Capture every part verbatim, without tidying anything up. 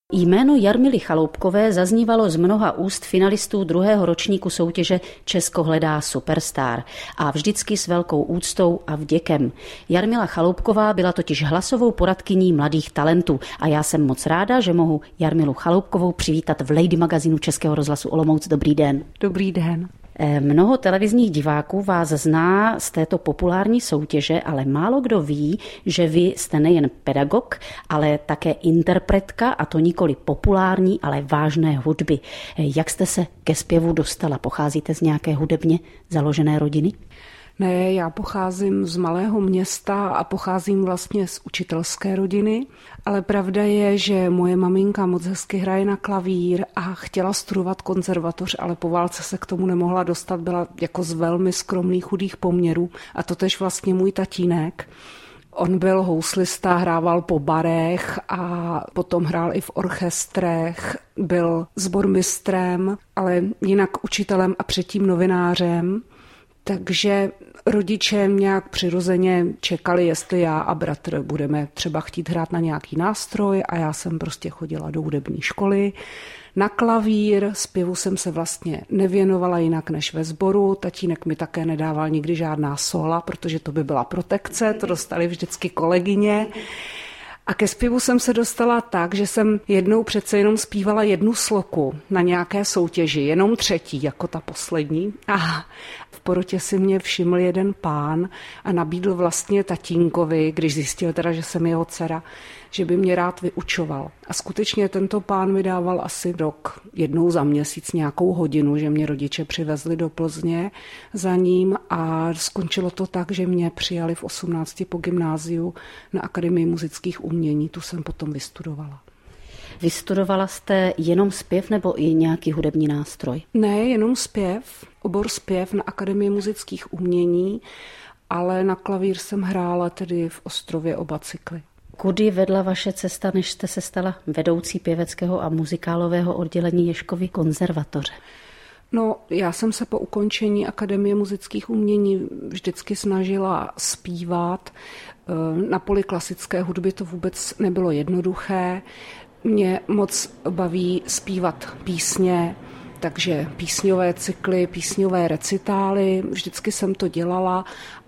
Jméno Jarmily Chaloupkové zaznívalo z mnoha úst finalistů druhého ročníku soutěže Česko hledá superstar a vždycky s velkou úctou a vděkem. Jarmila Chaloupková byla totiž hlasovou poradkyní mladých talentů a já jsem moc ráda, že mohu Jarmilu Chaloupkovou přivítat v Lady magazínu Českého rozhlasu Olomouc. Dobrý den. Dobrý den. Mnoho televizních diváků vás zná z této populární soutěže, ale málo kdo ví, že vy jste nejen pedagog, ale také interpretka, a to nikoli populární, ale vážné hudby. Jak jste se ke zpěvu dostala? Pocházíte z nějaké hudebně založené rodiny? Ne, já pocházím z malého města a pocházím vlastně z učitelské rodiny, ale pravda je, že moje maminka moc hezky hraje na klavír a chtěla studovat konzervatoř, ale po válce se k tomu nemohla dostat, byla jako z velmi skromných chudých poměrů a totež vlastně můj tatínek. On byl houslista, hrával po barech a potom hrál i v orchestrech, byl sbormistrem, ale jinak učitelem a předtím novinářem. Takže rodiče nějak přirozeně čekali, jestli já a bratr budeme třeba chtít hrát na nějaký nástroj a já jsem prostě chodila do hudební školy. Na klavír, zpěvu jsem se vlastně nevěnovala jinak než ve sboru. Tatínek mi také nedával nikdy žádná sola, protože to by byla protekce, to dostali vždycky kolegyně. A ke zpěvu jsem se dostala tak, že jsem jednou přece jenom zpívala jednu sloku na nějaké soutěži, jenom třetí, jako ta poslední. A v porotě si mě všiml jeden pán a nabídl vlastně tatínkovi, když zjistil teda, že jsem jeho dcera, že by mě rád vyučoval. A skutečně tento pán mi dával asi rok, jednou za měsíc nějakou hodinu, že mě rodiče přivezli do Plzně za ním a skončilo to tak, že mě přijali v osmnácti po gymnáziu na Akademii muzických umění. Tu jsem potom vystudovala. Vystudovala jste jenom zpěv nebo i nějaký hudební nástroj? Ne, jenom zpěv, obor zpěv na Akademii muzických umění, ale na klavír jsem hrála tedy v Ostrově oba cykly. Kudy vedla vaše cesta, než jste se stala vedoucí pěveckého a muzikálového oddělení Ježkovy konzervatoře? No, já jsem se po ukončení Akademie muzických umění vždycky snažila zpívat. Na poli klasické hudby to vůbec nebylo jednoduché. Mě moc baví zpívat písně, takže písňové cykly, písňové recitály, vždycky jsem to dělala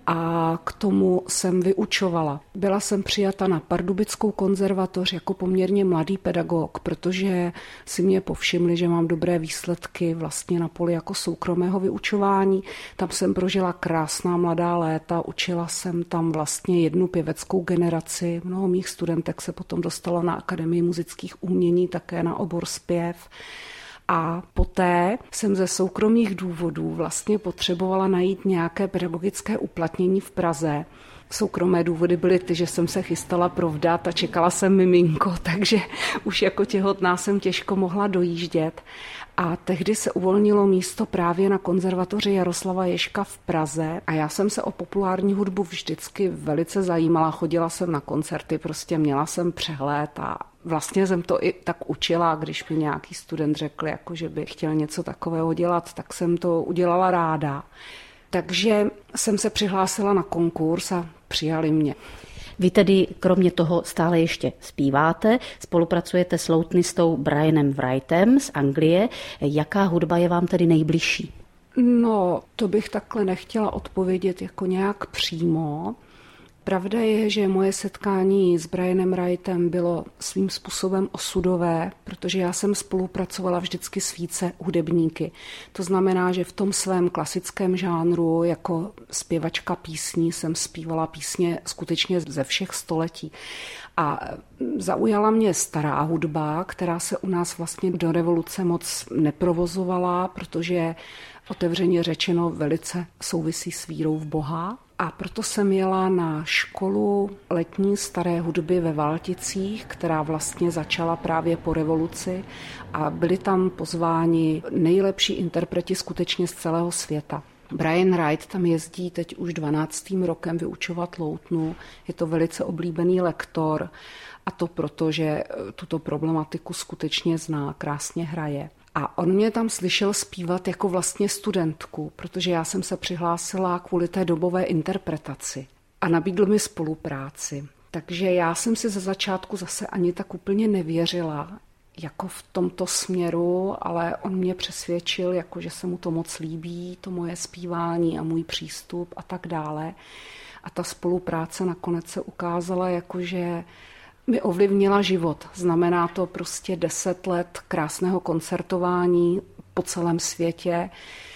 a k tomu jsem vyučovala. Byla jsem přijata na Pardubickou konzervatoř jako poměrně mladý pedagog, protože si mě povšimli, že mám dobré výsledky vlastně na poli jako soukromého vyučování. Tam jsem prožila krásná mladá léta, učila jsem tam vlastně jednu pěveckou generaci. Mnoho mých studentek se potom dostalo na Akademii muzických umění, také na obor zpěv. A poté jsem ze soukromých důvodů vlastně potřebovala najít nějaké pedagogické uplatnění v Praze. Soukromé důvody byly ty, že jsem se chystala provdat a čekala jsem miminko, takže už jako těhotná jsem těžko mohla dojíždět. A tehdy se uvolnilo místo právě na konzervatoři Jaroslava Ježka v Praze a já jsem se o populární hudbu vždycky velice zajímala, chodila jsem na koncerty, prostě měla jsem přehled a vlastně jsem to i tak učila, když mi nějaký student řekl, jako že by chtěl něco takového dělat, tak jsem to udělala ráda. Takže jsem se přihlásila na konkurs a přijali mě. Vy tedy kromě toho stále ještě zpíváte, spolupracujete s loutnistou Brianem Wrightem z Anglie. Jaká hudba je vám tedy nejbližší? No, to bych takhle nechtěla odpovědět jako nějak přímo. Pravda je, že moje setkání s Brianem Wrightem bylo svým způsobem osudové, protože já jsem spolupracovala vždycky s více hudebníky. To znamená, že v tom svém klasickém žánru jako zpěvačka písní jsem zpívala písně skutečně ze všech století. A zaujala mě stará hudba, která se u nás vlastně do revoluce moc neprovozovala, protože otevřeně řečeno velice souvisí s vírou v Boha. A proto jsem jela na školu letní staré hudby ve Valticích, která vlastně začala právě po revoluci a byli tam pozváni nejlepší interpreti skutečně z celého světa. Brian Wright tam jezdí teď už dvanáctým rokem vyučovat loutnu, je to velice oblíbený lektor a to proto, že tuto problematiku skutečně zná, krásně hraje. A on mě tam slyšel zpívat jako vlastně studentku, protože já jsem se přihlásila kvůli té dobové interpretaci a nabídl mi spolupráci. Takže já jsem si ze začátku zase ani tak úplně nevěřila, jako v tomto směru, ale on mě přesvědčil, jako že se mu to moc líbí, to moje zpívání a můj přístup a tak dále. A ta spolupráce nakonec se ukázala, jako že mi ovlivnila život. Znamená to prostě deset let krásného koncertování po celém světě.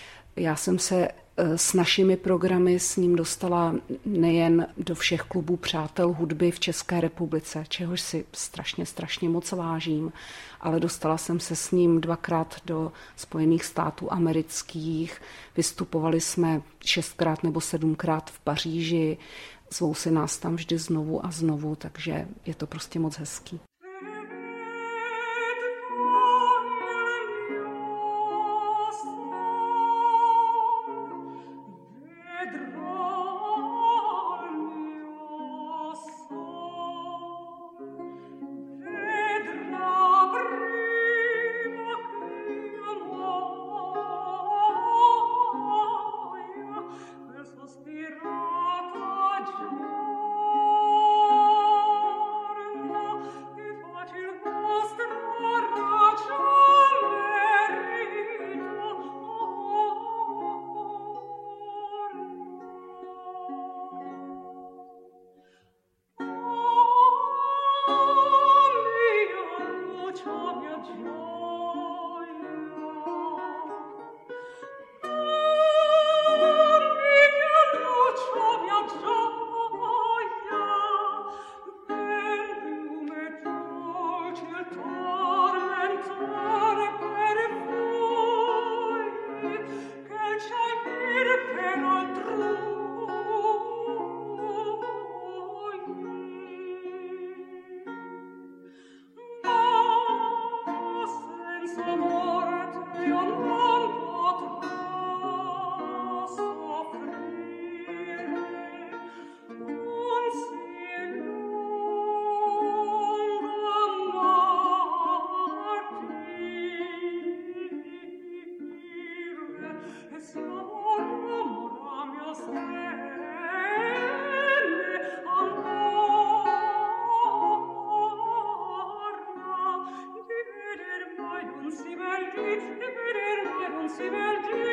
Já jsem se s našimi programy s ním dostala nejen do všech klubů přátel hudby v České republice, čehož si strašně, strašně moc vážím, ale dostala jsem se s ním dvakrát do Spojených států amerických, vystupovali jsme šestkrát nebo sedmkrát v Paříži, zvou si nás tam vždy znovu a znovu, takže je to prostě moc hezký. Si